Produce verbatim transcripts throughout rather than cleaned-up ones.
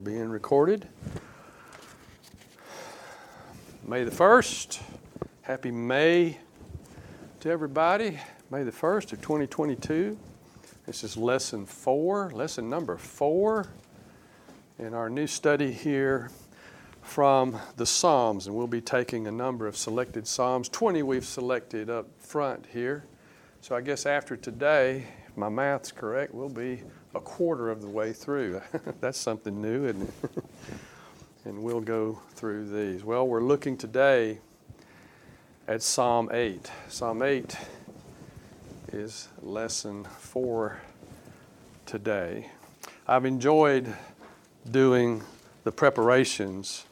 Being recorded. May the first. Happy May to everybody. May the first of twenty twenty-two. This is lesson four, lesson number four in our new study here from the Psalms. And we'll be taking a number of selected Psalms. twenty we've selected up front here. So I guess after today, if my math's correct, we'll be a quarter of the way through. That's something new, isn't it? And we'll go through these. Well, we're looking today at Psalm eight. Psalm eight is lesson four today. I've enjoyed doing the preparations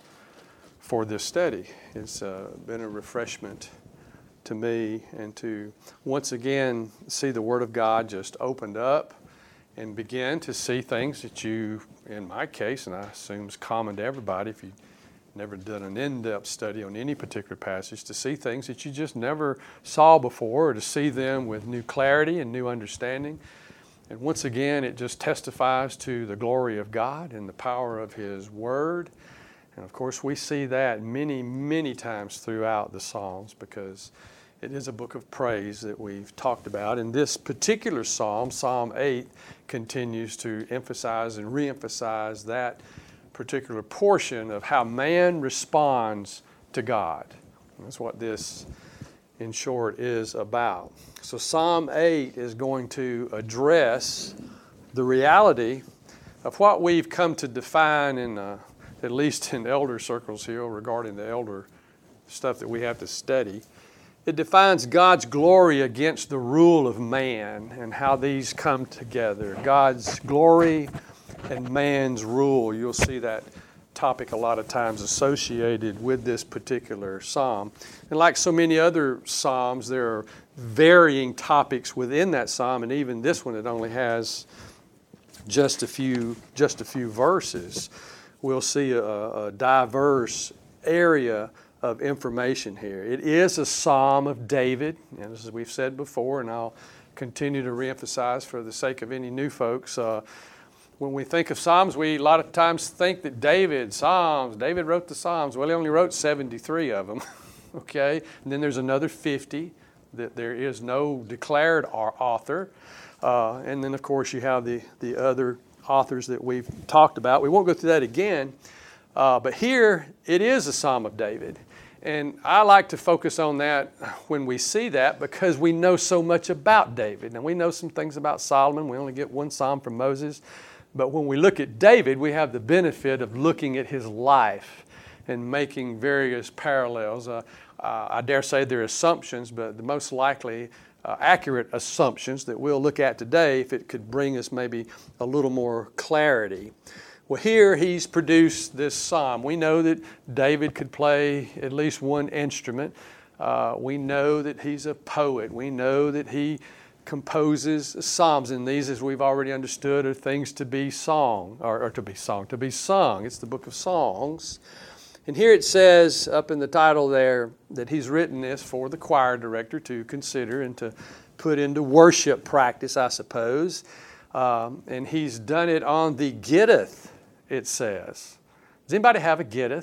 for this study. It's uh, been a refreshment to me and to once again see the Word of God just opened up and begin to see things that you, in my case, and I assume it's common to everybody if you've never done an in-depth study on any particular passage, to see things that you just never saw before, or to see them with new clarity and new understanding. And once again, it just testifies to the glory of God and the power of His Word. And of course, we see that many, many times throughout the Psalms because it is a book of praise that we've talked about. And this particular psalm, Psalm eight, continues to emphasize and re-emphasize that particular portion of how man responds to God. And that's what this, in short, is about. So Psalm eight is going to address the reality of what we've come to define in, uh, at least in elder circles here regarding the elder stuff that we have to study. It defines God's glory against the rule of man and how these come together. God's glory and man's rule. You'll see that topic a lot of times associated with this particular psalm. And like so many other psalms, there are varying topics within that psalm, and even this one, it only has just a few, just a few verses. We'll see a, a diverse area of information here. It is a Psalm of David, and as we've said before, and I'll continue to reemphasize for the sake of any new folks, uh, when we think of Psalms, we a lot of times think that David, Psalms, David wrote the Psalms. Well, he only wrote seventy-three of them, okay? And then there's another fifty that there is no declared author. Uh, and then, of course, you have the, the other authors that we've talked about. We won't go through that again, uh, but here it is a Psalm of David. And I like to focus on that when we see that because we know so much about David. And we know some things about Solomon. We only get one psalm from Moses. But when we look at David, we have the benefit of looking at his life and making various parallels. Uh, uh, I dare say they're assumptions, but the most likely uh, accurate assumptions that we'll look at today if it could bring us maybe a little more clarity. Well, here he's produced this psalm. We know that David could play at least one instrument. Uh, we know that he's a poet. We know that he composes psalms. And these, as we've already understood, are things to be sung, or, or to be sung, to be sung. It's the book of songs. And here it says up in the title there that he's written this for the choir director to consider and to put into worship practice, I suppose. Um, and he's done it on the Gittith, it says. Does anybody have a Gittith?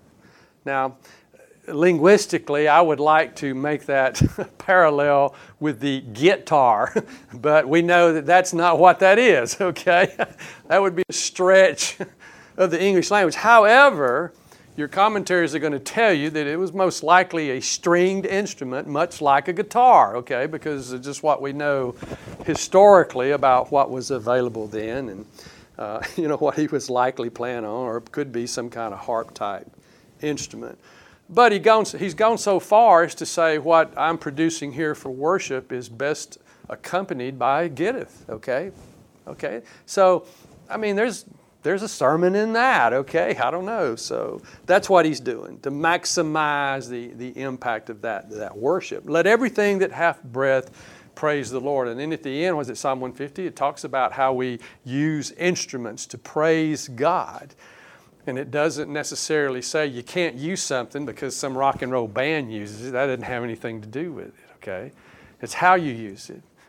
Now, linguistically, I would like to make that parallel with the guitar, but we know that that's not what that is, okay? That would be a stretch of the English language. However, your commentaries are going to tell you that it was most likely a stringed instrument, much like a guitar, okay? Because it's just what we know historically about what was available then and Uh, you know, what he was likely playing on, or it could be some kind of harp-type instrument. But he gone, he's gone so far as to say what I'm producing here for worship is best accompanied by Gittith, okay? Okay? So, I mean, there's there's a sermon in that, okay? I don't know. So that's what he's doing, to maximize the, the impact of that, that worship. Let everything that hath breath praise the Lord. And then at the end, was it Psalm one fifty? It talks about how we use instruments to praise God. And it doesn't necessarily say you can't use something because some rock and roll band uses it. That doesn't have anything to do with it, okay? It's how you use it.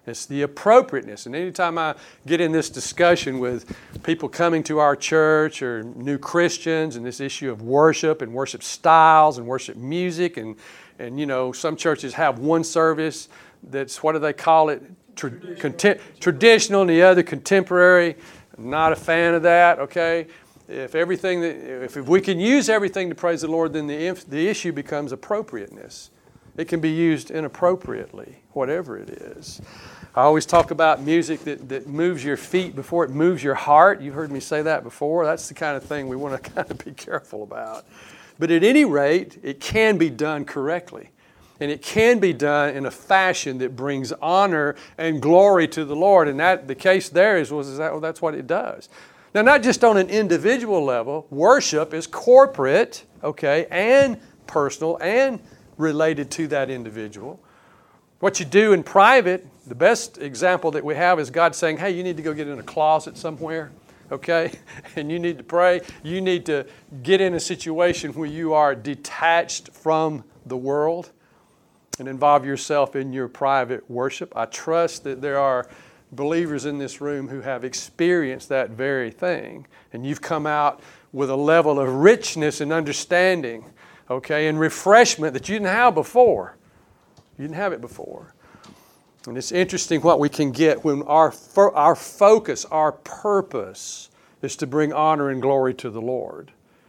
It's the appropriateness. And anytime I get in this discussion with people coming to our church or new Christians and this issue of worship and worship styles and worship music, and, and you know, some churches have one service that's, what do they call it? Tra- traditional. Traditional, and the other contemporary. Not a fan of that, okay? If everything that, if, if we can use everything to praise the Lord, then the, the issue becomes appropriateness. It can be used inappropriately, whatever it is. I always talk about music that, that moves your feet before it moves your heart. You've heard me say that before. That's the kind of thing we want to kind of be careful about. But at any rate, it can be done correctly. And it can be done in a fashion that brings honor and glory to the Lord. And that the case there is, was, is that, well, that's what it does. Now, not just on an individual level. Worship is corporate, okay, and personal and related to that individual. What you do in private, the best example that we have is God saying, hey, you need to go get in a closet somewhere, okay? And you need to pray. You need to get in a situation where you are detached from the world and involve yourself in your private worship. I trust that there are believers in this room who have experienced that very thing. And you've come out with a level of richness and understanding, okay, and refreshment that you didn't have before. You didn't have it before. And it's interesting what we can get when our fo- our focus, our purpose is to bring honor and glory to the Lord.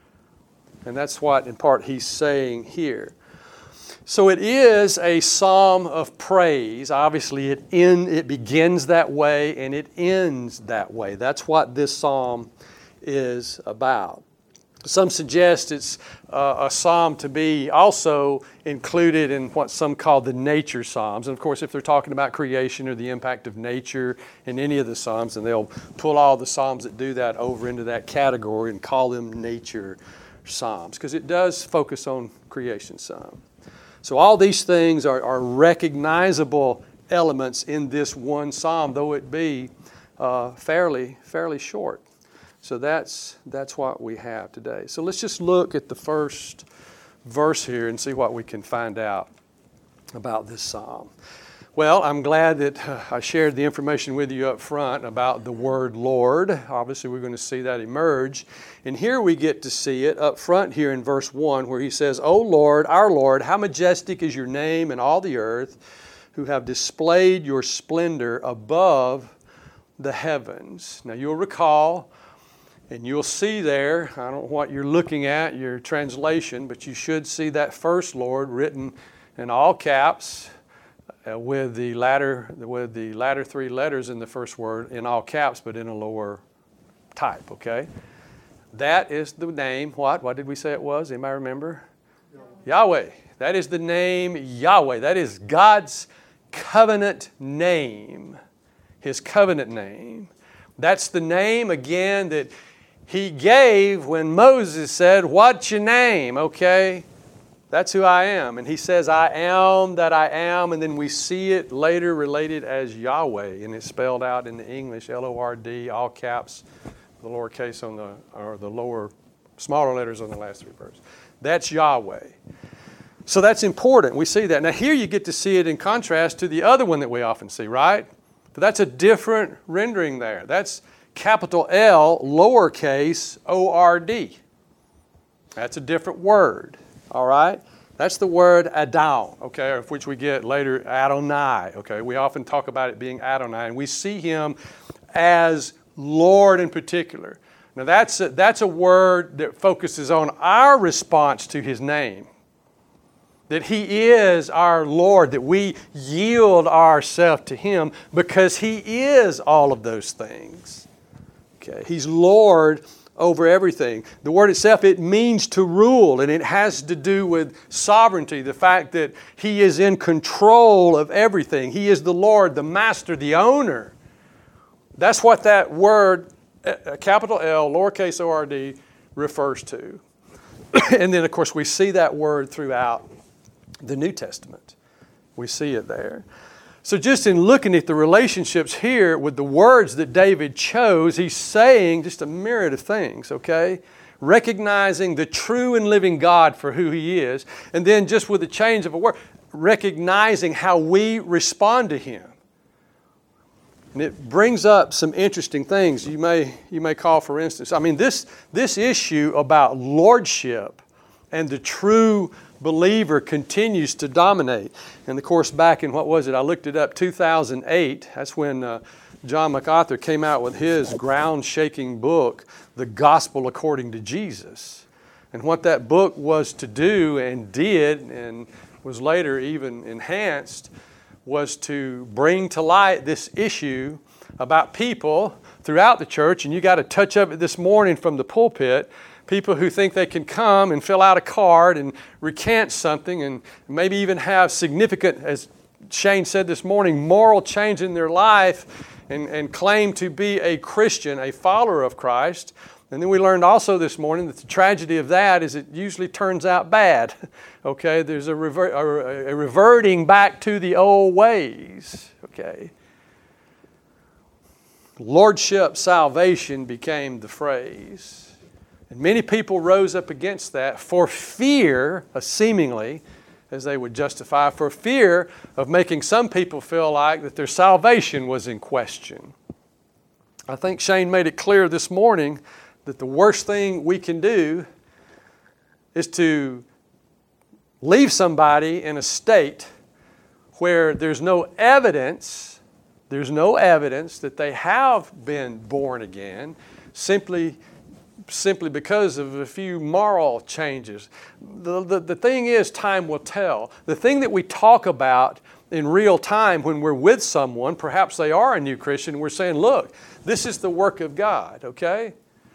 And that's what, in part, he's saying here. So it is a psalm of praise. Obviously, it in, it begins that way and it ends that way. That's what this psalm is about. Some suggest it's uh, a psalm to be also included in what some call the nature psalms. And of course, if they're talking about creation or the impact of nature in any of the psalms, then they'll pull all the psalms that do that over into that category and call them nature psalms, because it does focus on creation some. So all these things are, are recognizable elements in this one psalm, though it be uh, fairly, fairly short. So that's that's what we have today. So let's just look at the first verse here and see what we can find out about this psalm. Well, I'm glad that uh, I shared the information with you up front about the word Lord. Obviously, we're going to see that emerge. And here we get to see it up front here in verse one, where he says, O Lord, our Lord, how majestic is your name in all the earth, who have displayed your splendor above the heavens. Now, you'll recall, and you'll see there, I don't know what you're looking at, your translation, but you should see that first Lord written in all caps uh, with the latter with the latter three letters in the first word in all caps, but in a lower type, okay? That is the name, what? What did we say it was? Anybody remember? Yahweh. Yahweh. That is the name Yahweh. That is God's covenant name. His covenant name. That's the name, again, that He gave when Moses said, what's your name? Okay, that's who I am. And He says, I am that I am. And then we see it later related as Yahweh. And it's spelled out in the English, L O R D, all caps, the lowercase on the, or the lower, smaller letters on the last three words. That's Yahweh. So that's important. We see that. Now here you get to see it in contrast to the other one that we often see, right? But that's a different rendering there. That's capital L, lowercase O R D. That's a different word, all right? That's the word Adon, okay, of which we get later Adonai, okay? We often talk about it being Adonai, and we see Him as Lord in particular. Now that's a, that's a word that focuses on our response to His name. That He is our Lord, that we yield ourselves to Him because He is all of those things. Okay, He's Lord over everything. The word itself, it means to rule, and it has to do with sovereignty, the fact that He is in control of everything. He is the Lord, the master, the owner. That's what that word, capital L, lowercase O R D, refers to. And then, of course, we see that word throughout the New Testament. We see it there. So just in looking at the relationships here with the words that David chose, he's saying just a myriad of things, okay? Recognizing the true and living God for who He is. And then just with the change of a word, recognizing how we respond to Him. And it brings up some interesting things. You may, you may call, for instance, I mean, this, this issue about lordship and the true believer continues to dominate. And of course, back in, what was it? I looked it up, two thousand eight. That's when uh, John MacArthur came out with his ground-shaking book, The Gospel According to Jesus. And what that book was to do and did, and was later even enhanced, was to bring to light this issue about people throughout the church, and you got a touch of it this morning from the pulpit, people who think they can come and fill out a card and recant something and maybe even have significant, as Shane said this morning, moral change in their life and, and claim to be a Christian, a follower of Christ. And then we learned also this morning that the tragedy of that is it usually turns out bad. Okay, there's a, rever- a, a reverting back to the old ways. Okay. Lordship salvation became the phrase. And many people rose up against that for fear, uh, seemingly, as they would justify, for fear of making some people feel like that their salvation was in question. I think Shane made it clear this morning that the worst thing we can do is to leave somebody in a state where there's no evidence, there's no evidence that they have been born again, simply, simply because of a few moral changes. The, the, the thing is, time will tell. The thing that we talk about in real time when we're with someone, perhaps they are a new Christian, we're saying, look, this is the work of God, okay?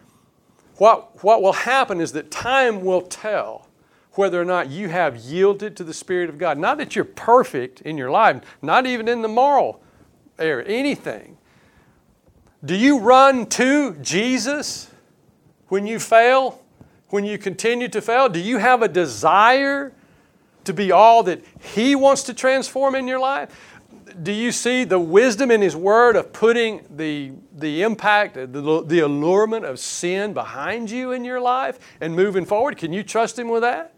What, what will happen is that time will tell whether or not you have yielded to the Spirit of God. Not that you're perfect in your life, not even in the moral area, anything. Do you run to Jesus when you fail, when you continue to fail? Do you have a desire to be all that He wants to transform in your life? Do you see the wisdom in His Word of putting the, the impact, the, the allurement of sin behind you in your life and moving forward? Can you trust Him with that?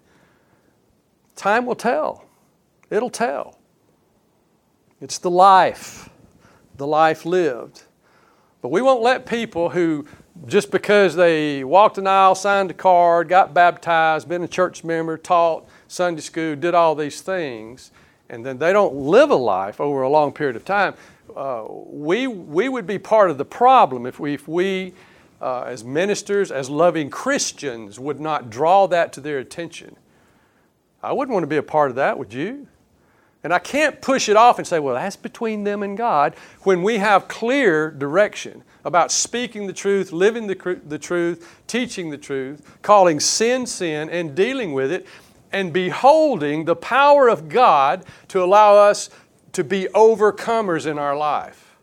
Time will tell. It'll tell. It's the life, the life lived. But we won't let people who, just because they walked an aisle, signed a card, got baptized, been a church member, taught Sunday school, did all these things, and then they don't live a life over a long period of time, uh, we, we would be part of the problem if we, if we uh, as ministers, as loving Christians, would not draw that to their attention. I wouldn't want to be a part of that, would you? And I can't push it off and say, well, that's between them and God, when we have clear direction about speaking the truth, living the, the truth, teaching the truth, calling sin sin, and dealing with it, and beholding the power of God to allow us to be overcomers in our life.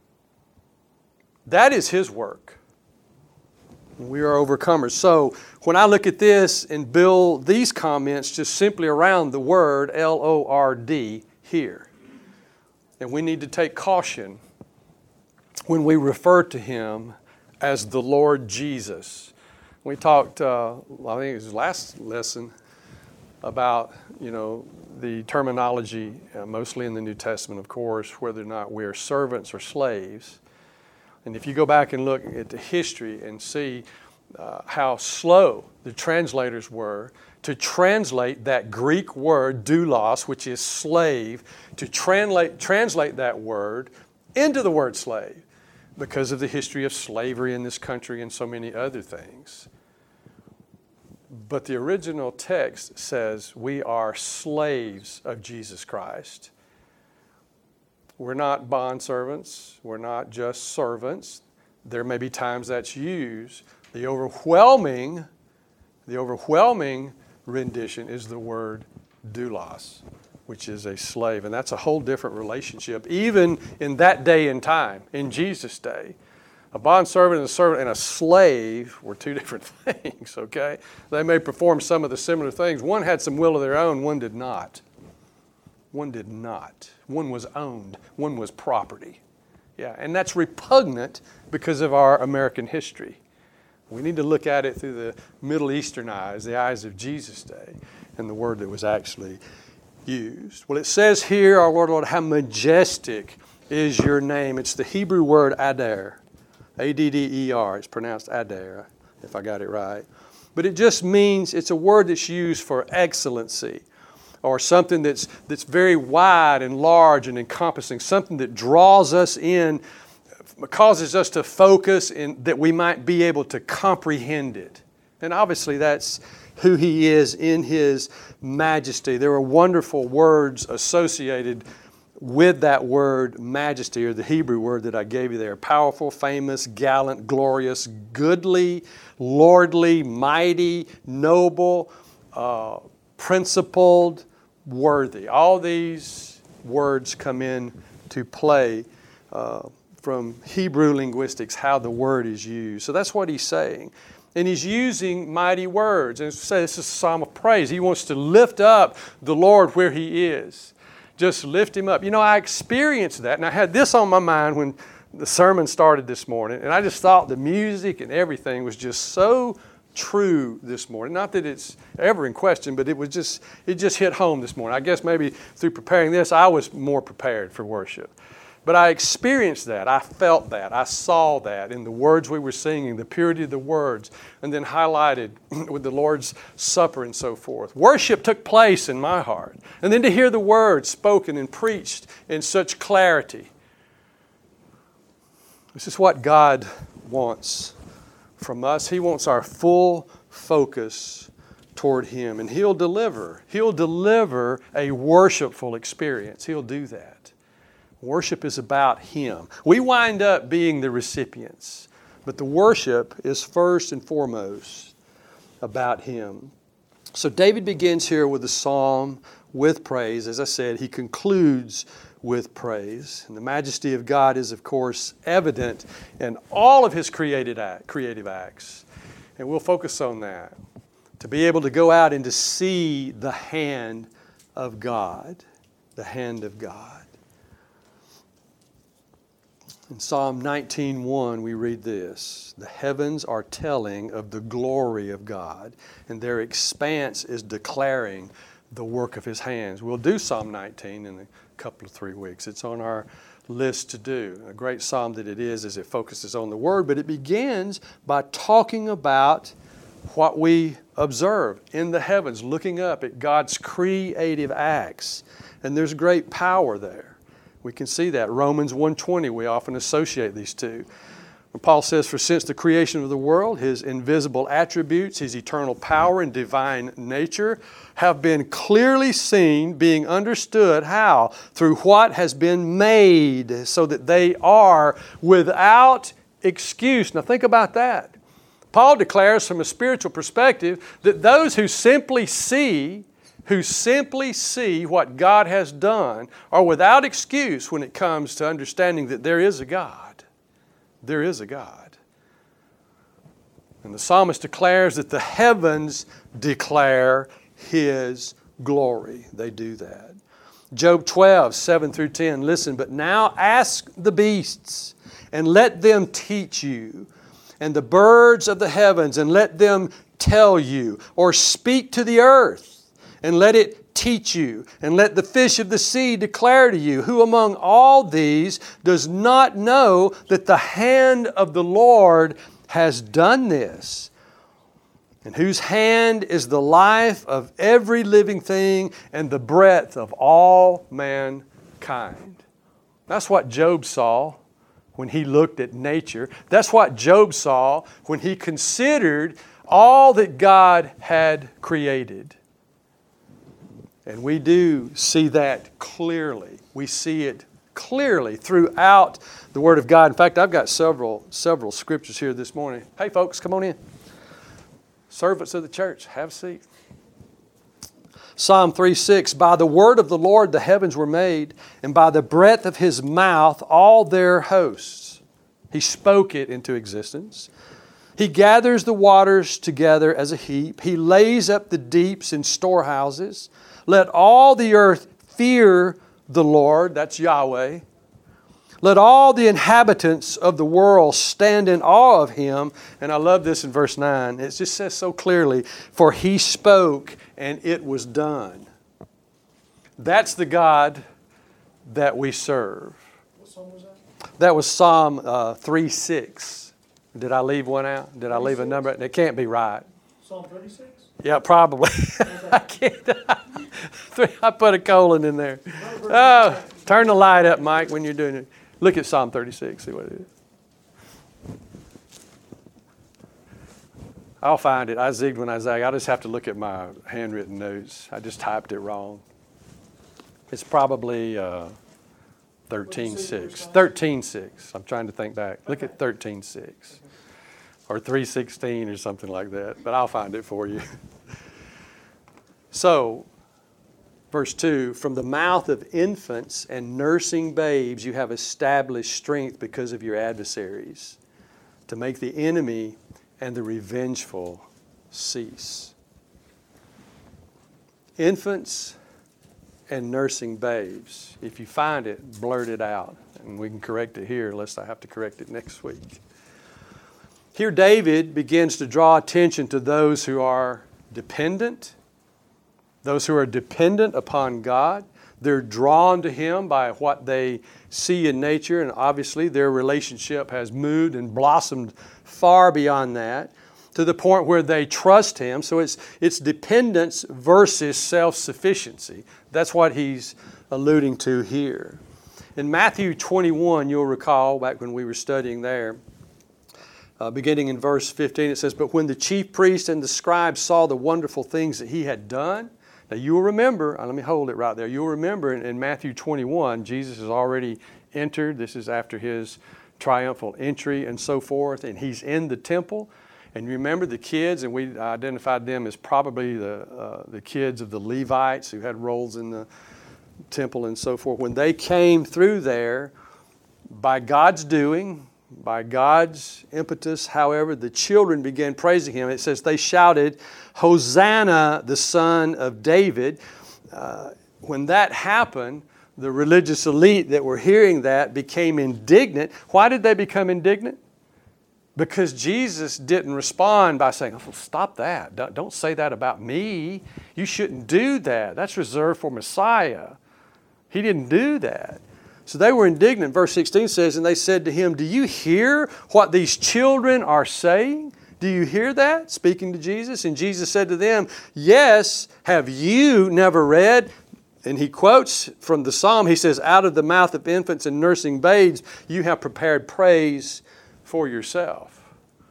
That is His work. We are overcomers. So when I look at this and build these comments just simply around the word L O R D here, and we need to take caution when we refer to Him as the Lord Jesus. We talked, uh, I think it was last lesson, about, you know, the terminology, uh, mostly in the New Testament, of course, whether or not we are servants or slaves. And if you go back and look at the history and see uh, how slow the translators were to translate that Greek word doulos, which is slave, to translate, translate that word into the word slave because of the history of slavery in this country and so many other things. But the original text says we are slaves of Jesus Christ. We're not bondservants. We're not just servants. There may be times that's used. The overwhelming, the overwhelming rendition is the word doulos, which is a slave. And that's a whole different relationship, even in that day and time, in Jesus' day. A bondservant and a servant and a slave were two different things, okay? They may perform some of the similar things. One had some will of their own, one did not. One did not. One was owned. One was property. Yeah, and that's repugnant because of our American history. We need to look at it through the Middle Eastern eyes, the eyes of Jesus' day, and the word that was actually used. Well, it says here, our Lord, Lord, how majestic is your name. It's the Hebrew word Adar. A D D E R. It's pronounced Adar, if I got it right. But it just means, it's a word that's used for excellency, or something that's, that's very wide and large and encompassing, something that draws us in, causes us to focus, and that we might be able to comprehend it. And obviously that's who He is in His majesty. There are wonderful words associated with that word majesty, or the Hebrew word that I gave you there. Powerful, famous, gallant, glorious, goodly, lordly, mighty, noble, uh, principled, worthy. All these words come in to play uh, from Hebrew linguistics, how the word is used. So that's what he's saying. And he's using mighty words. And so this is a psalm of praise. He wants to lift up the Lord where He is. Just lift Him up. You know, I experienced that, and I had this on my mind when the sermon started this morning, and I just thought the music and everything was just so true this morning. Not that it's ever in question, but it was just, it just hit home this morning. I guess maybe through preparing this, I was more prepared for worship. But I experienced that. I felt that. I saw that in the words we were singing, the purity of the words, and then highlighted with the Lord's Supper and so forth. Worship took place in my heart. And then to hear the words spoken and preached in such clarity. This is what God wants from us. He wants our full focus toward Him. And He'll deliver. He'll deliver a worshipful experience. He'll do that. Worship is about Him. We wind up being the recipients, but the worship is first and foremost about Him. So David begins here with a psalm with praise. As I said, he concludes with praise. And the majesty of God is, of course, evident in all of His created act, creative acts. And we'll focus on that. To be able to go out and to see the hand of God. The hand of God. In Psalm nineteen one, we read this: the heavens are telling of the glory of God, and their expanse is declaring the work of His hands. We'll do Psalm nineteen in a couple of three weeks. It's on our list to do. A great psalm that it is, as it focuses on the Word, but it begins by talking about what we observe in the heavens, looking up at God's creative acts. And there's great power there. We can see that. Romans one twenty, we often associate these two. When Paul says, for since the creation of the world, His invisible attributes, His eternal power and divine nature have been clearly seen, being understood. How? Through what has been made, so that they are without excuse. Now think about that. Paul declares from a spiritual perspective that those who simply see who simply see what God has done are without excuse when it comes to understanding that there is a God. There is a God. And the psalmist declares that the heavens declare His glory. They do that. Job twelve, seven through ten, listen, but now ask the beasts, and let them teach you, and the birds of the heavens, and let them tell you, or speak to the earth, and let it teach you, and let the fish of the sea declare to you. Who among all these does not know that the hand of the Lord has done this? And whose hand is the life of every living thing and the breadth of all mankind. That's what Job saw when he looked at nature. That's what Job saw when he considered all that God had created. And we do see that clearly. We see it clearly throughout the Word of God. In fact, I've got several, several scriptures here this morning. Hey folks, come on in. Servants of the church, have a seat. Psalm three six, by the word of the Lord the heavens were made, and by the breath of His mouth all their hosts. He spoke it into existence. He gathers the waters together as a heap. He lays up the deeps in storehouses. Let all the earth fear the Lord, that's Yahweh. Let all the inhabitants of the world stand in awe of Him. And I love this in verse nine. It just says so clearly, for He spoke and it was done. That's the God that we serve. psalm was that? That was Psalm uh, three six. Did I leave one out? Did I leave a number? It can't be right. Psalm thirty-six? Yeah, probably. I can't. I put a colon in there. Oh, turn the light up, Mike, when you're doing it. Look at Psalm thirty-six. See what it is. I'll find it. I zigged when I zagged. I just have to look at my handwritten notes. I just typed it wrong. It's probably uh, thirteen six. thirteen six. I'm trying to think back. Look at thirteen six. Or three sixteen or something like that. But I'll find it for you. So, verse two, from the mouth of infants and nursing babes you have established strength because of your adversaries, to make the enemy and the revengeful cease. Infants and nursing babes. If you find it, blurt it out. And we can correct it here, unless I have to correct it next week. Here David begins to draw attention to those who are dependent, those who are dependent upon God. They're drawn to Him by what they see in nature, and obviously their relationship has moved and blossomed far beyond that to the point where they trust Him. So it's, it's dependence versus self-sufficiency. That's what he's alluding to here. In Matthew twenty-one, you'll recall, back when we were studying there, uh, beginning in verse fifteen, it says, "But when the chief priests and the scribes saw the wonderful things that He had done," now you will remember, uh, let me hold it right there, you'll remember in, in Matthew twenty-one, Jesus has already entered. This is after His triumphal entry and so forth, and He's in the temple. And you remember the kids, and we identified them as probably the, uh, the kids of the Levites who had roles in the temple and so forth. When they came through there, by God's doing, by God's impetus, however, the children began praising Him. It says they shouted, "Hosanna, the Son of David." Uh, when that happened, the religious elite that were hearing that became indignant. Why did they become indignant? Because Jesus didn't respond by saying, "Oh, stop that. Don't, don't say that about me. You shouldn't do that. That's reserved for Messiah." He didn't do that. So they were indignant. Verse sixteen says, "And they said to Him, 'Do you hear what these children are saying? Do you hear that?'" Speaking to Jesus. And Jesus said to them, "Yes, have you never read?" And he quotes from the Psalm. He says, "Out of the mouth of infants and nursing babes, you have prepared praise for yourself."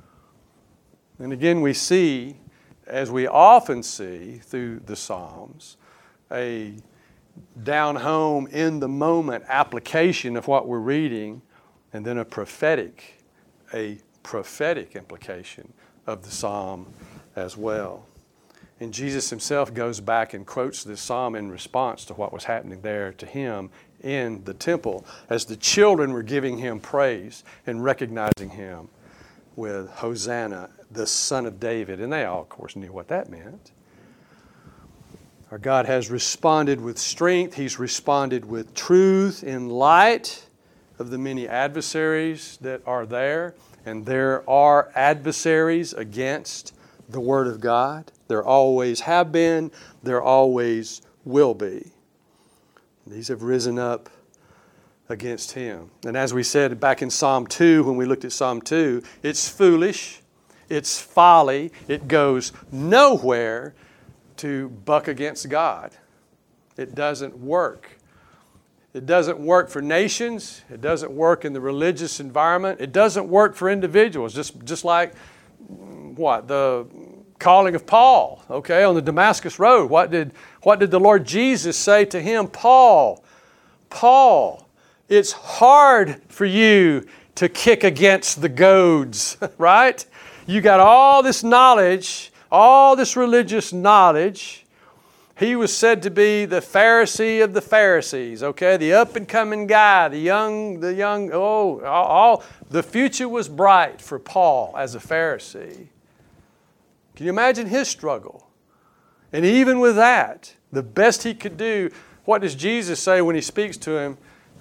And again, we see, as we often see through the Psalms, a down home, in the moment application of what we're reading, and then a prophetic, a prophetic implication of the Psalm as well. And Jesus Himself goes back and quotes this Psalm in response to what was happening there to Him in the temple as the children were giving Him praise and recognizing Him with Hosanna, the Son of David. And they all, of course, knew what that meant. Our God has responded with strength. He's responded with truth in light of the many adversaries that are there. And there are adversaries against the Word of God. There always have been. There always will be. These have risen up against Him. And as we said back in Psalm two, when we looked at Psalm two, it's foolish, it's folly, it goes nowhere to buck against God. It doesn't work. It doesn't work for nations. It doesn't work in the religious environment. It doesn't work for individuals. Just, just like, what, the calling of Paul, okay, on the Damascus Road. What did, what did the Lord Jesus say to him? "Paul, Paul, it's hard for you to kick against the goads," right? You got all this knowledge, all this religious knowledge. He was said to be the Pharisee of the Pharisees, okay? The up-and-coming guy, the young, the young, oh, all, the future was bright for Paul as a Pharisee. Can you imagine his struggle? And even with that, the best he could do, what does Jesus say when He speaks to him?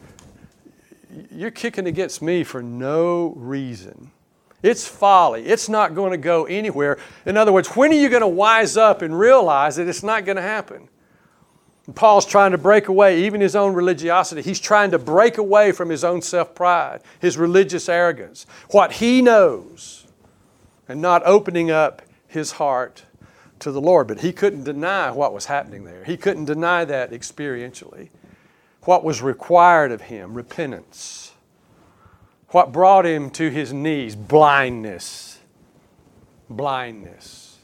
"You're kicking against me for no reason. It's folly. It's not going to go anywhere." In other words, when are you going to wise up and realize that it's not going to happen? And Paul's trying to break away, even his own religiosity. He's trying to break away from his own self-pride, his religious arrogance, what he knows, and not opening up his heart to the Lord. But he couldn't deny what was happening there. He couldn't deny that experientially. What was required of him, repentance. What brought him to his knees, blindness. Blindness.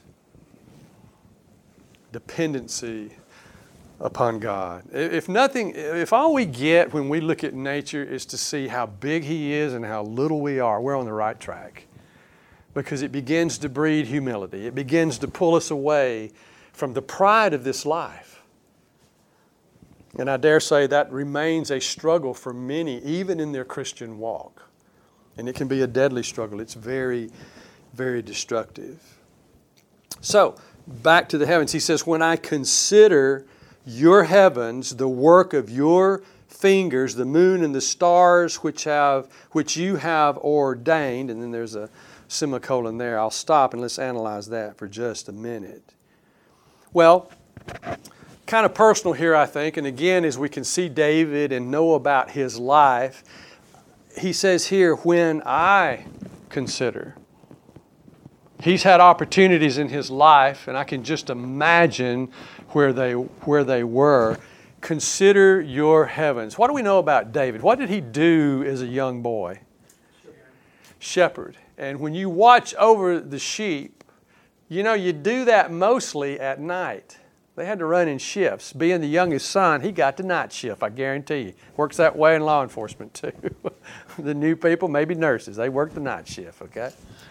Dependency upon God. If nothing, if all we get when we look at nature is to see how big He is and how little we are, we're on the right track. Because it begins to breed humility. It begins to pull us away from the pride of this life. And I dare say that remains a struggle for many, even in their Christian walk. And it can be a deadly struggle. It's very, very destructive. So, back to the heavens. He says, when I consider your heavens, the work of your fingers, the moon and the stars which have which you have ordained, and then there's a semicolon there. I'll stop and let's analyze that for just a minute. Well, kind of personal here, I think, and again, as we can see David and know about his life, he says here, when I consider. He's had opportunities in his life, and I can just imagine where they where they were. Consider your heavens. What do we know about David? What did he do as a young boy? Shepherd. And when you watch over the sheep, you know, you do that mostly at night. They had to run in shifts. Being the youngest son, he got the night shift, I guarantee you. Works that way in law enforcement too. The new people, maybe nurses, they work the night shift, okay?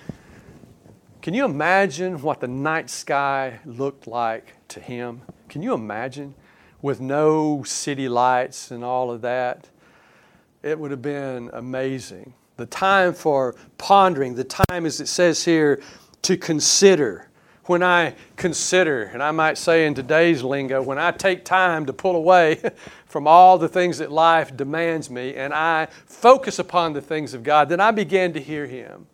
Can you imagine what the night sky looked like to him? Can you imagine? With no city lights and all of that. It would have been amazing. The time for pondering, the time, as it says here, to consider. When I consider, and I might say in today's lingo, when I take time to pull away from all the things that life demands me and I focus upon the things of God, then I begin to hear Him.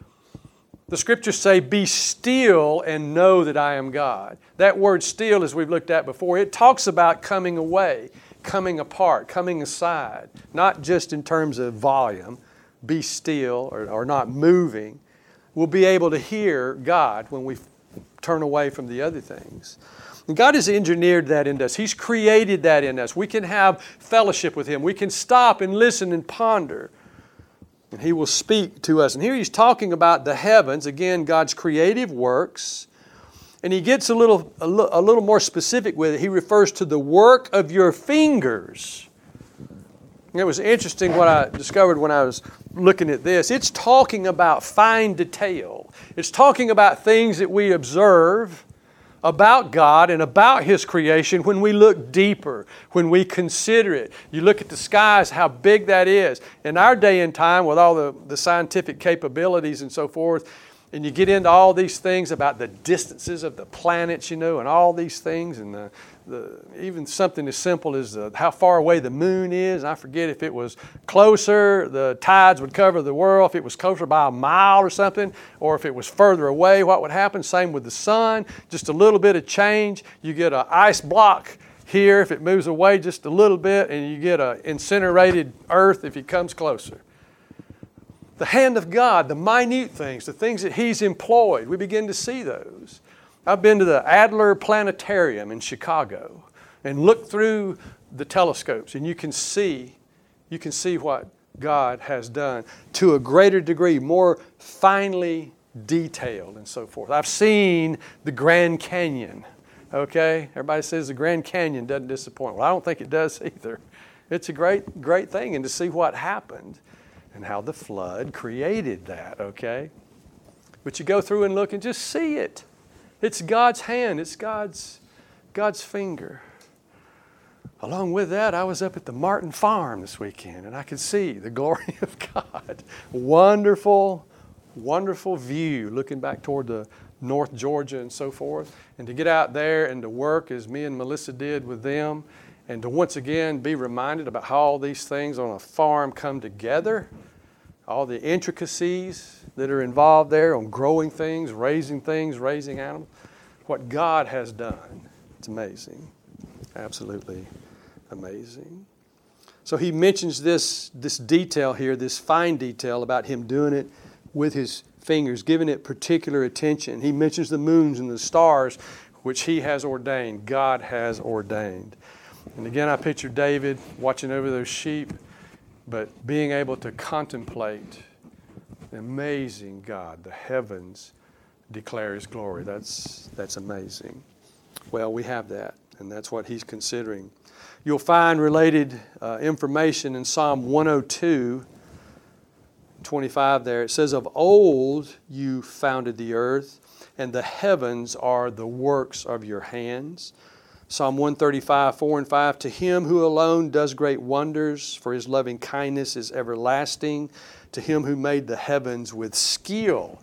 The Scriptures say, be still and know that I am God. That word still, as we've looked at before, it talks about coming away, coming apart, coming aside. Not just in terms of volume, be still or, or not moving. We'll be able to hear God when we turn away from the other things. And God has engineered that in us. He's created that in us. We can have fellowship with Him. We can stop and listen and ponder. And He will speak to us. And here He's talking about the heavens, again, God's creative works. And He gets a little, a, l- a little more specific with it. He refers to the work of your fingers. And it was interesting what I discovered when I was looking at this. It's talking about fine detail. It's talking about things that we observe about God and about His creation when we look deeper, when we consider it. You look at the skies, how big that is. In our day and time, with all the, the scientific capabilities and so forth, and you get into all these things about the distances of the planets, you know, and all these things, and the, the even something as simple as the, how far away the moon is. I forget if it was closer, the tides would cover the world. If it was closer by a mile or something, or if it was further away, what would happen? Same with the sun. Just a little bit of change. You get an ice block here if it moves away just a little bit, and you get an incinerated earth if it comes closer. The hand of God, the minute things, the things that He's employed, we begin to see those. I've been to the Adler Planetarium in Chicago and looked through the telescopes, and you can see, you can see what God has done to a greater degree, more finely detailed and so forth. I've seen the Grand Canyon, okay? Everybody says the Grand Canyon doesn't disappoint. Well, I don't think it does either. It's a great, great thing, and to see what happened and how the flood created that, okay? But you go through and look and just see it. It's God's hand. It's God's, God's finger. Along with that, I was up at the Martin Farm this weekend, and I could see the glory of God. Wonderful, wonderful view looking back toward the North Georgia and so forth. And to get out there and to work as me and Melissa did with them, and to once again be reminded about how all these things on a farm come together, all the intricacies that are involved there on growing things, raising things, raising animals, what God has done. It's amazing. Absolutely amazing. So he mentions this, this detail here, this fine detail about him doing it with his fingers, giving it particular attention. He mentions the moons and the stars, which he has ordained, God has ordained. And again, I picture David watching over those sheep, but being able to contemplate the amazing God, the heavens declare His glory. That's, that's amazing. Well, we have that, and that's what he's considering. You'll find related uh, information in Psalm one oh two, twenty-five there. It says, of old you founded the earth, and the heavens are the works of your hands. Psalm one thirty-five, four and five, to Him who alone does great wonders, for His loving kindness is everlasting, to Him who made the heavens with skill.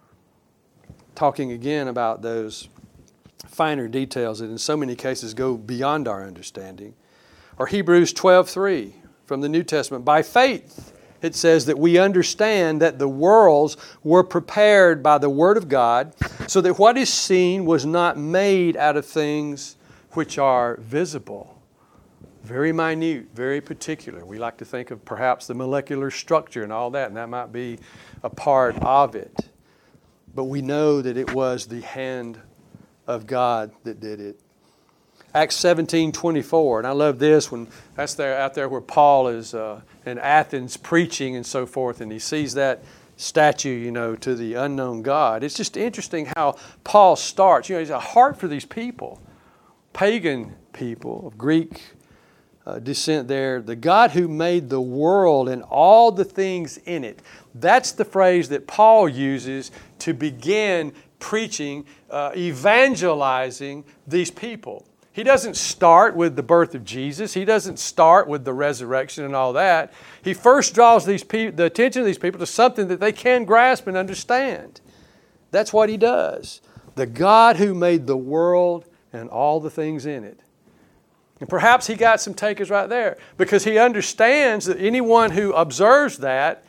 Talking again about those finer details that in so many cases go beyond our understanding. Or Hebrews twelve three from the New Testament, by faith it says that we understand that the worlds were prepared by the Word of God, so that what is seen was not made out of things which are visible. Very minute, very particular. We like to think of perhaps the molecular structure and all that, and that might be a part of it. But we know that it was the hand of God that did it. Acts seventeen twenty-four, and I love this when that's there out there where Paul is uh, in Athens preaching and so forth, and he sees that statue, you know, to the unknown God. It's just interesting how Paul starts. You know, he's a heart for these people, pagan people of Greek uh, descent there. The God who made the world and all the things in it. That's the phrase that Paul uses to begin preaching, uh, evangelizing these people. He doesn't start with the birth of Jesus. He doesn't start with the resurrection and all that. He first draws these pe- the attention of these people to something that they can grasp and understand. That's what he does. The God who made the world and all the things in it. And perhaps he got some takers right there, because he understands that anyone who observes that,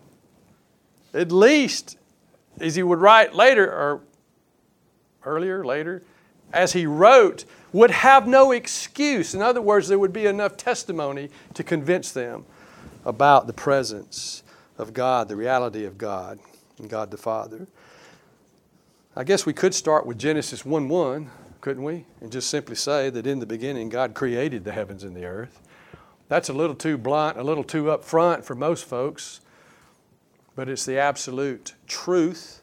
at least, as he would write later, or earlier, later, as he wrote, would have no excuse. In other words, there would be enough testimony to convince them about the presence of God, the reality of God, and God the Father. I guess we could start with Genesis one one, couldn't we? And just simply say that in the beginning God created the heavens and the earth. That's a little too blunt, a little too upfront for most folks, but it's the absolute truth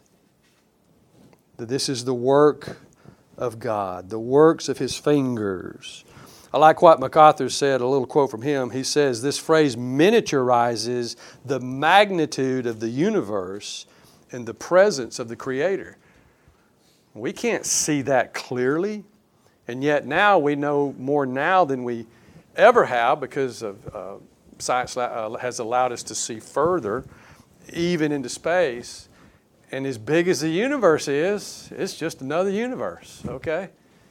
that this is the work of God, the works of His fingers. I like what MacArthur said, a little quote from him. He says, this phrase miniaturizes the magnitude of the universe and the presence of the Creator. We can't see that clearly, and yet now we know more now than we ever have, because of uh, science uh, has allowed us to see further, even into space. And as big as the universe is, it's just another universe, okay?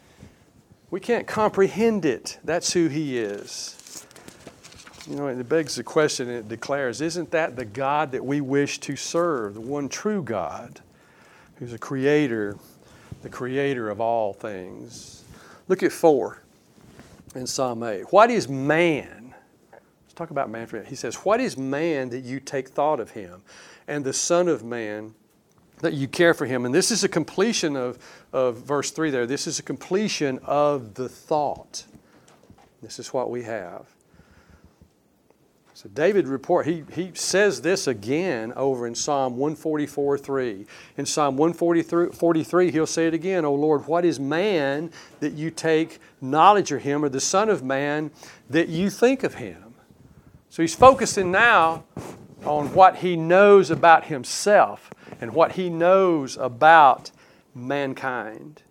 We can't comprehend it. That's who He is. You know, it begs the question, and it declares, isn't that the God that we wish to serve, the one true God, who's a creator, the creator of all things? Look at four in Psalm eight. What is man? Let's talk about man for a minute. He says, what is man that you take thought of him, and the Son of Man that you care for him? And this is a completion of, of verse three there. This is a completion of the thought. This is what we have. So David report, he, he says this again over in Psalm one forty-four three. In Psalm one forty-three, he'll say it again, O Lord, what is man that you take knowledge of him, or the Son of Man that you think of him? So he's focusing now on what he knows about himself and what he knows about mankind.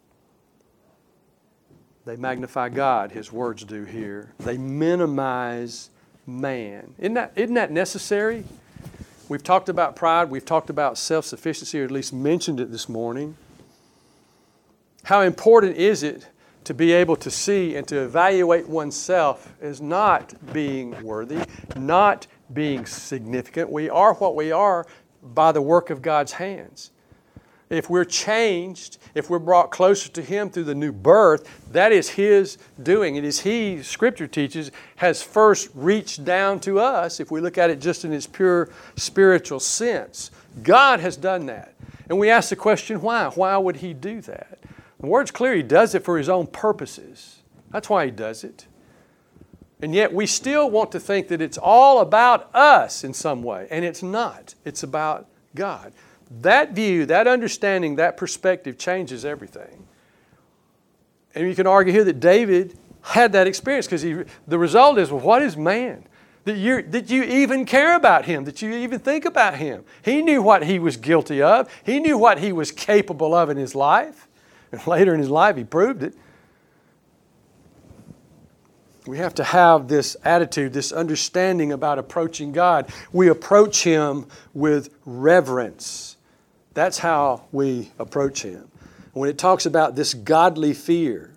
They magnify God, his words do here. They minimize man. Isn't that, isn't that necessary? We've talked about pride. We've talked about self-sufficiency, or at least mentioned it this morning. How important is it to be able to see and to evaluate oneself as not being worthy, not being significant? We are what we are by the work of God's hands. If we're changed, if we're brought closer to Him through the new birth, that is His doing. It is He, Scripture teaches, has first reached down to us, if we look at it just in its pure spiritual sense. God has done that. And we ask the question, why? Why would He do that? The Word's clear. He does it for His own purposes. That's why He does it. And yet we still want to think that it's all about us in some way. And it's not. It's about God. That view, that understanding, that perspective changes everything. And you can argue here that David had that experience because the result is, well, what is man? That you that you even care about him, that you even think about him. He knew what he was guilty of. He knew what he was capable of in his life. And later in his life, he proved it. We have to have this attitude, this understanding about approaching God. We approach Him with reverence. That's how we approach Him. When it talks about this godly fear,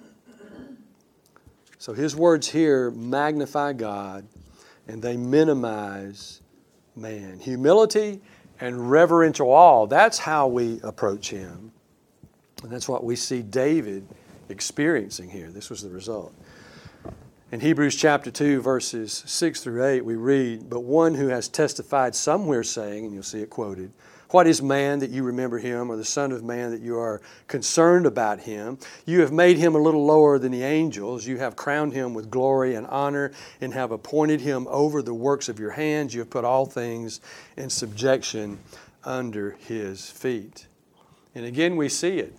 so His words here magnify God and they minimize man. Humility and reverential awe, that's how we approach Him. And that's what we see David experiencing here. This was the result. In Hebrews chapter two, verses six through eight, we read, "But one who has testified somewhere saying," and you'll see it quoted, "What is man that you remember him, or the son of man that you are concerned about him? You have made him a little lower than the angels. You have crowned him with glory and honor and have appointed him over the works of your hands. You have put all things in subjection under his feet." And again, we see it.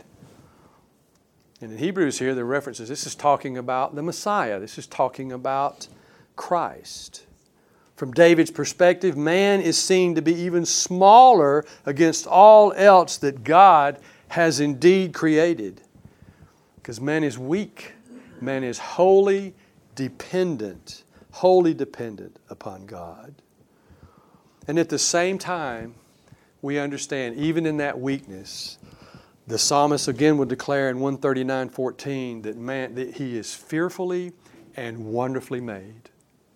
And in Hebrews here, the references, this is talking about the Messiah. This is talking about Christ. From David's perspective, man is seen to be even smaller against all else that God has indeed created. Because man is weak. Man is wholly dependent, wholly dependent upon God. And at the same time, we understand, even in that weakness, the psalmist again would declare in one thirty-nine fourteen that man that he is fearfully and wonderfully made.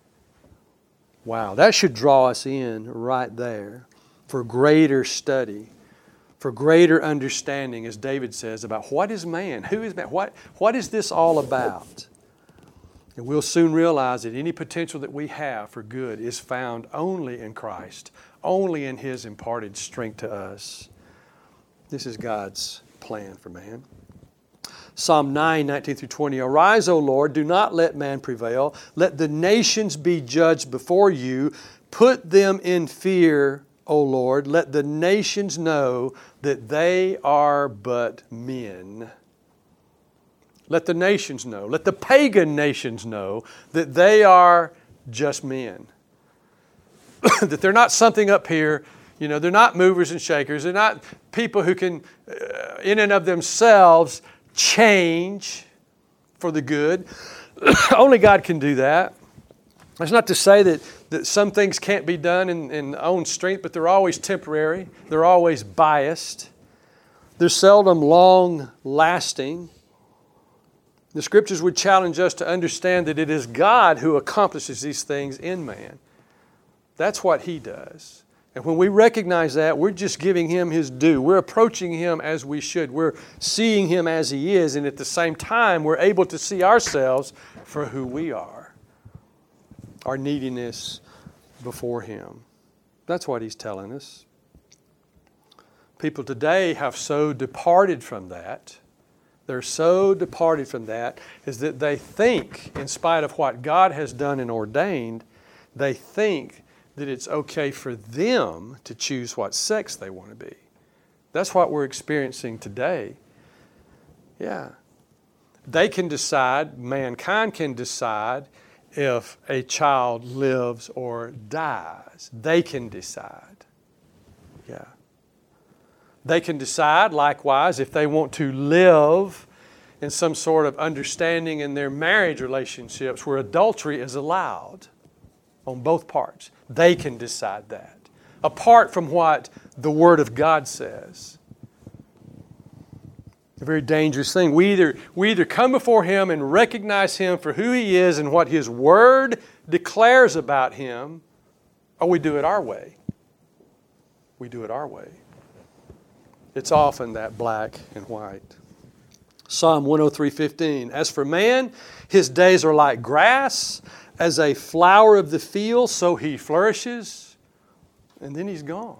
Wow, that should draw us in right there for greater study, for greater understanding, as David says, about what is man? Who is man? What, what is this all about? And we'll soon realize that any potential that we have for good is found only in Christ, only in His imparted strength to us. This is God's plan for man. Psalm nine, nineteen through twenty, "Arise, O Lord, do not let man prevail. Let the nations be judged before you. Put them in fear, O Lord. Let the nations know that they are but men." Let the nations know, let the pagan nations know that they are just men. That they're not something up here. You know, they're not movers and shakers. They're not people who can, uh, in and of themselves, change for the good. Only God can do that. That's not to say that, that some things can't be done in, in own strength, but they're always temporary. They're always biased. They're seldom long-lasting. The Scriptures would challenge us to understand that it is God who accomplishes these things in man. That's what He does. And when we recognize that, we're just giving Him His due. We're approaching Him as we should. We're seeing Him as He is, and at the same time, we're able to see ourselves for who we are. Our neediness before Him. That's what He's telling us. People today have so departed from that. They're so departed from that is that they think, in spite of what God has done and ordained, they think that it's okay for them to choose what sex they want to be. That's what we're experiencing today. Yeah. They can decide, mankind can decide if a child lives or dies. They can decide. Yeah. They can decide, likewise, if they want to live in some sort of understanding in their marriage relationships where adultery is allowed on both parts. They can decide that, apart from what the Word of God says. It's a very dangerous thing. We either, we either come before Him and recognize Him for who He is and what His Word declares about Him, or we do it our way. We do it our way. It's often that black and white. Psalm one oh three fifteen. As for man, his days are like grass, as a flower of the field, so he flourishes, and then he's gone.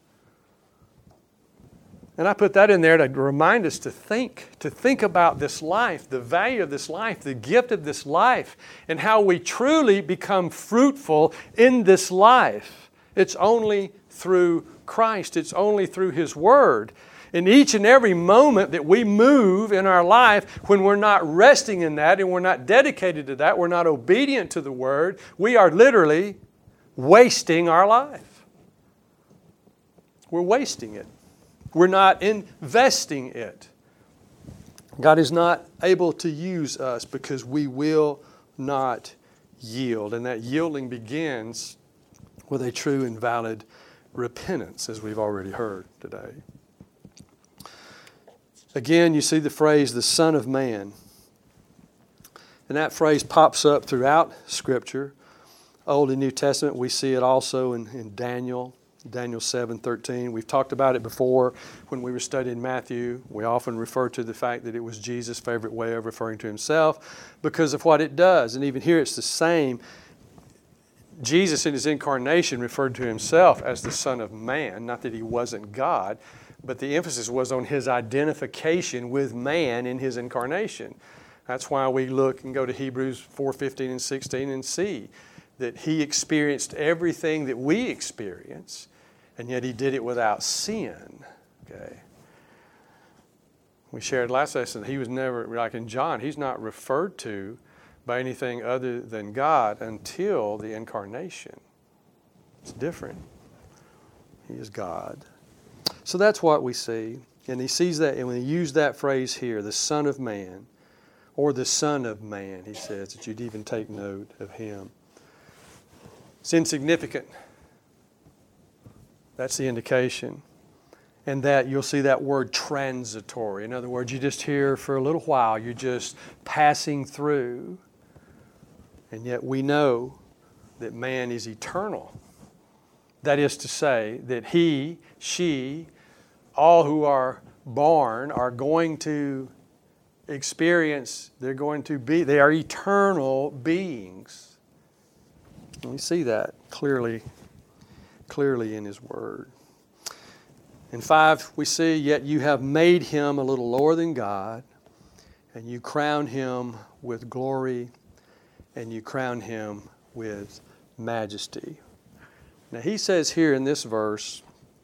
And I put that in there to remind us to think, to think about this life, the value of this life, the gift of this life, and how we truly become fruitful in this life. It's only through Christ. It's only through His Word. In each and every moment that we move in our life, when we're not resting in that and we're not dedicated to that, we're not obedient to the Word, we are literally wasting our life. We're wasting it. We're not investing it. God is not able to use us because we will not yield. And that yielding begins with a true and valid repentance, as we've already heard today. Again, you see the phrase, the Son of Man. And that phrase pops up throughout Scripture. Old and New Testament, we see it also in, in Daniel, Daniel seven thirteen. We've talked about it before when we were studying Matthew. We often refer to the fact that it was Jesus' favorite way of referring to Himself because of what it does. And even here it's the same. Jesus in His incarnation referred to Himself as the Son of Man, not that He wasn't God, but the emphasis was on His identification with man in His incarnation. That's why we look and go to Hebrews four fifteen and sixteen and see that He experienced everything that we experience, and yet He did it without sin. Okay. We shared last lesson that He was never, like in John, He's not referred to by anything other than God until the incarnation. It's different. He is God. So that's what we see. And He sees that, and when He used that phrase here, the Son of Man, or the Son of Man, He says, that you'd even take note of Him. It's insignificant. That's the indication. And that you'll see that word transitory. In other words, you're just here for a little while. You're just passing through. And yet we know that man is eternal. That is to say that he, she, all who are born are going to experience, they're going to be, they are eternal beings. And we see that clearly, clearly in His Word. In five, we see, yet you have made Him a little lower than God, and you crown Him with glory, and you crown Him with majesty. Now he says here in this verse,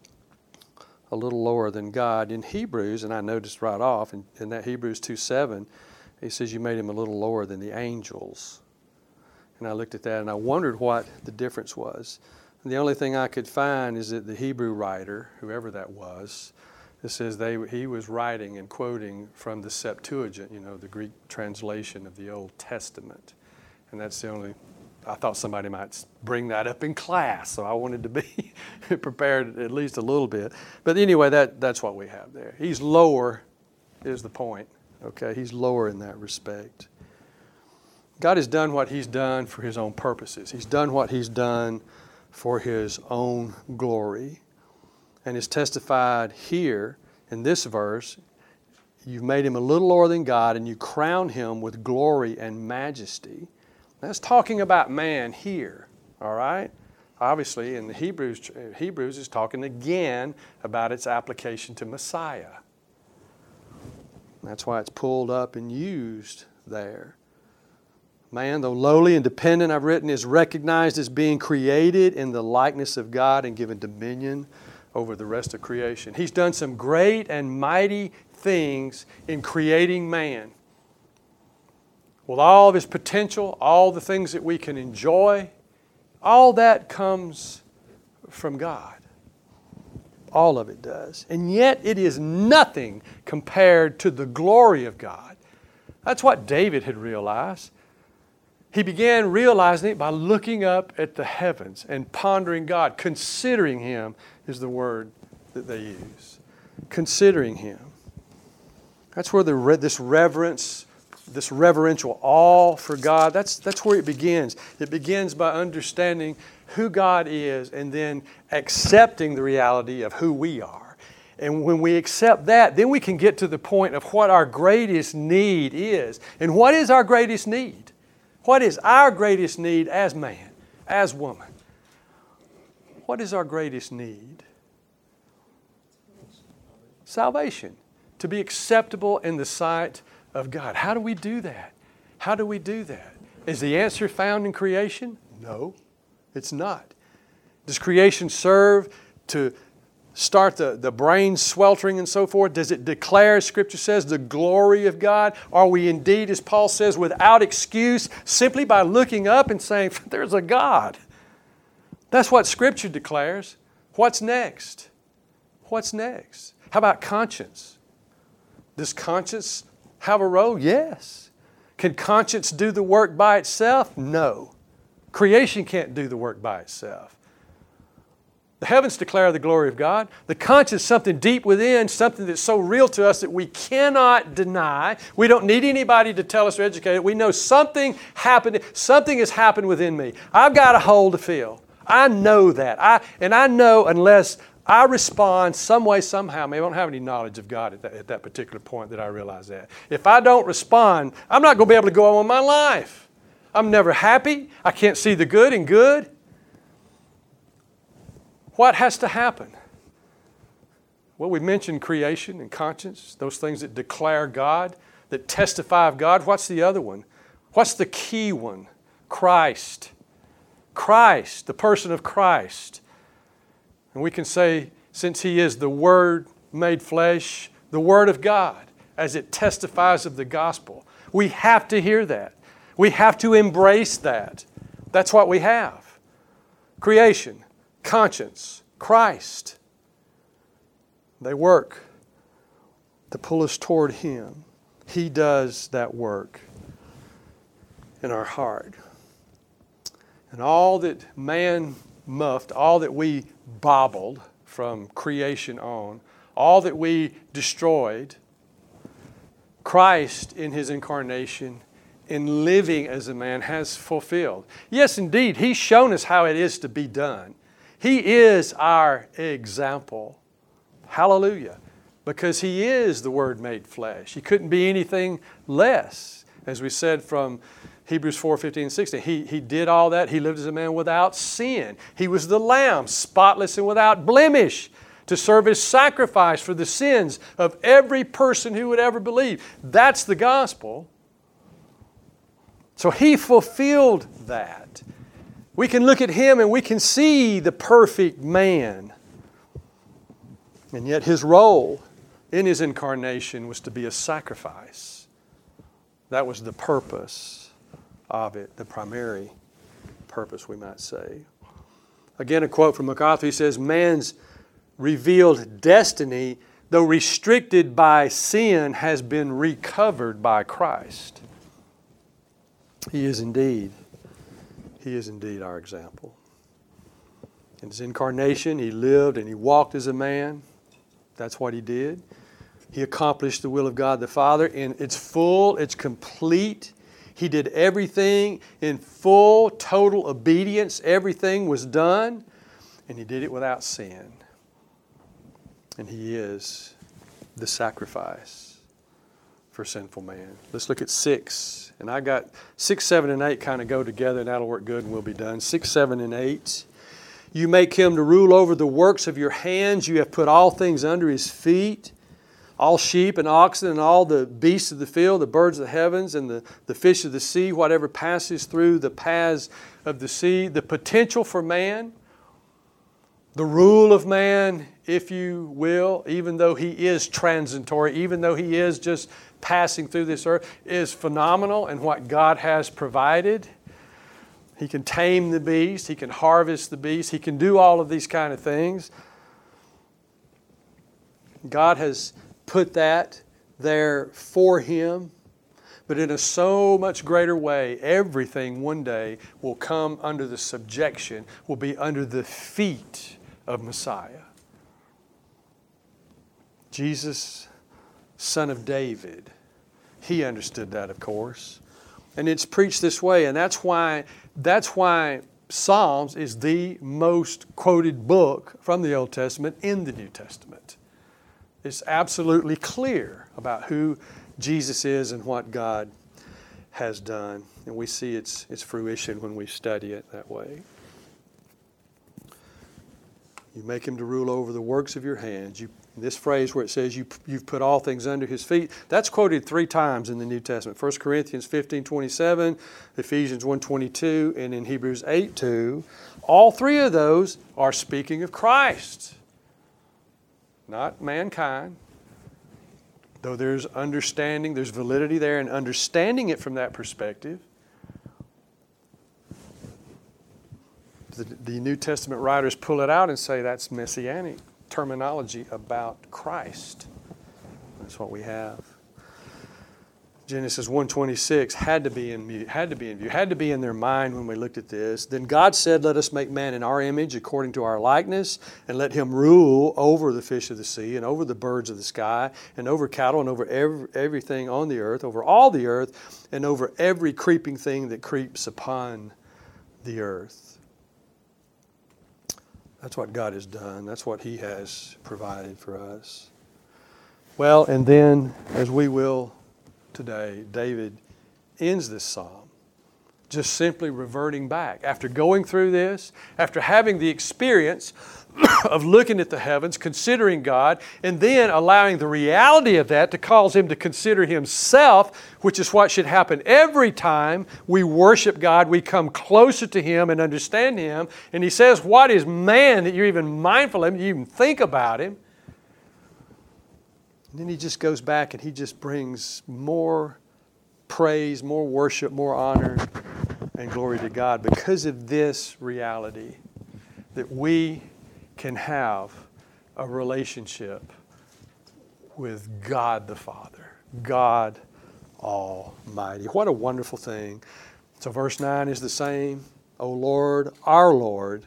a little lower than God. In Hebrews, and I noticed right off, in, in that Hebrews two seven, he says you made Him a little lower than the angels. And I looked at that and I wondered what the difference was. And the only thing I could find is that the Hebrew writer, whoever that was, it says they, he was writing and quoting from the Septuagint, you know, the Greek translation of the Old Testament. And that's the only, I thought somebody might bring that up in class, so I wanted to be prepared at least a little bit. But anyway, that, that's what we have there. He's lower is the point, okay? He's lower in that respect. God has done what He's done for His own purposes. He's done what He's done for His own glory. And is testified here in this verse, you've made Him a little lower than God and you crown Him with glory and majesty. That's talking about man here, all right? Obviously, in the Hebrews, Hebrews is talking again about its application to Messiah. That's why it's pulled up and used there. Man, though lowly and dependent, I've written, is recognized as being created in the likeness of God and given dominion over the rest of creation. He's done some great and mighty things in creating man. With all of his potential, all the things that we can enjoy, all that comes from God. All of it does. And yet it is nothing compared to the glory of God. That's what David had realized. He began realizing it by looking up at the heavens and pondering God. Considering Him is the word that they use. Considering Him. That's where the this reverence, this reverential awe for God, that's, that's where it begins. It begins by understanding who God is and then accepting the reality of who we are. And when we accept that, then we can get to the point of what our greatest need is. And what is our greatest need? What is our greatest need as man, as woman? What is our greatest need? Salvation. To be acceptable in the sight of God. How do we do that? How do we do that? Is the answer found in creation? No, it's not. Does creation serve to start the, the brain sweltering and so forth? Does it declare, as Scripture says, the glory of God? Are we indeed, as Paul says, without excuse simply by looking up and saying, there's a God? That's what Scripture declares. What's next? What's next? How about conscience? Does conscience have a role? Yes. Can conscience do the work by itself? No. Creation can't do the work by itself. The heavens declare the glory of God. The conscience is something deep within, something that's so real to us that we cannot deny. We don't need anybody to tell us or educate it. We know something happened. Something has happened within me. I've got a hole to fill. I know that. I, and I know unless I respond some way, somehow, maybe I don't have any knowledge of God at that, at that particular point that I realize that. If I don't respond, I'm not going to be able to go on with my life. I'm never happy. I can't see the good in good. What has to happen? Well, we mentioned creation and conscience, those things that declare God, that testify of God. What's the other one? What's the key one? Christ. Christ, the person of Christ. And we can say, since He is the Word made flesh, the Word of God, as it testifies of the gospel, we have to hear that. We have to embrace that. That's what we have. Creation, conscience, Christ. They work to pull us toward Him. He does that work in our heart. And all that man muffed, all that we bobbled from creation on, all that we destroyed, Christ in His incarnation, in living as a man, has fulfilled. Yes, indeed, He's shown us how it is to be done. He is our example. Hallelujah. Because He is the Word made flesh. He couldn't be anything less. As we said from Hebrews four, fifteen and sixteen, he, he did all that. He lived as a man without sin. He was the Lamb, spotless and without blemish, to serve as sacrifice for the sins of every person who would ever believe. That's the gospel. So He fulfilled that. We can look at Him and we can see the perfect man. And yet His role in His incarnation was to be a sacrifice. That was the purpose of it, the primary purpose, we might say. Again, a quote from MacArthur. He says, man's revealed destiny, though restricted by sin, has been recovered by Christ. He is indeed, He is indeed our example. In His incarnation, He lived and He walked as a man. That's what He did. He accomplished the will of God the Father in its full, its complete. He did everything in full, total obedience. Everything was done, and He did it without sin. And He is the sacrifice for sinful man. Let's look at six. And I got six, seven, and eight kind of go together, and that'll work good, and we'll be done. Six, seven, and eight. You make Him to rule over the works of your hands. You have put all things under His feet. All sheep and oxen and all the beasts of the field, the birds of the heavens and the, the fish of the sea, whatever passes through the paths of the sea. The potential for man, the rule of man, if you will, even though he is transitory, even though he is just passing through this earth, is phenomenal in what God has provided. He can tame the beast. He can harvest the beast. He can do all of these kind of things. God has put that there for him, but in a so much greater way, everything one day will come under the subjection, will be under the feet of Messiah. Jesus, son of David, he understood that, of course. And it's preached this way, and that's why, that's why Psalms is the most quoted book from the Old Testament in the New Testament. It's absolutely clear about who Jesus is and what God has done. And we see its, its fruition when we study it that way. You make him to rule over the works of your hands. You, this phrase where it says you, you've put all things under his feet, that's quoted three times in the New Testament. First Corinthians fifteen twenty-seven, Ephesians one twenty-two, and in Hebrews eight two. All three of those are speaking of Christ, not mankind. Though there's understanding, there's validity there, and understanding it from that perspective, the, the New Testament writers pull it out and say that's messianic terminology about Christ. That's what we have. Genesis one twenty-six had to be in had to be in view, had to be in their mind when we looked at this. Then God said, "Let us make man in our image, according to our likeness, and let him rule over the fish of the sea, and over the birds of the sky, and over cattle, and over every, everything on the earth, over all the earth, and over every creeping thing that creeps upon the earth." That's what God has done. That's what He has provided for us. Well, and then, as we will today, David ends this psalm just simply reverting back. After going through this, after having the experience of looking at the heavens, considering God, and then allowing the reality of that to cause him to consider himself, which is what should happen every time we worship God. We come closer to Him and understand Him. And he says, what is man that you're even mindful of him, you even think about him? And then he just goes back and he just brings more praise, more worship, more honor, and glory to God because of this reality that we can have a relationship with God the Father, God Almighty. What a wonderful thing. So verse nine is the same. O Lord, our Lord,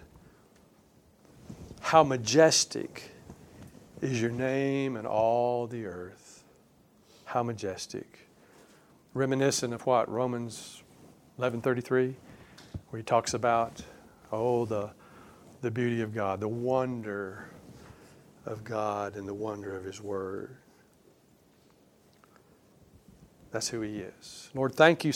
how majestic is your name in all the earth. How majestic. Reminiscent of what? Romans eleven thirty-three, where he talks about, oh, the, the beauty of God, the wonder of God and the wonder of His Word. That's who He is. Lord, thank You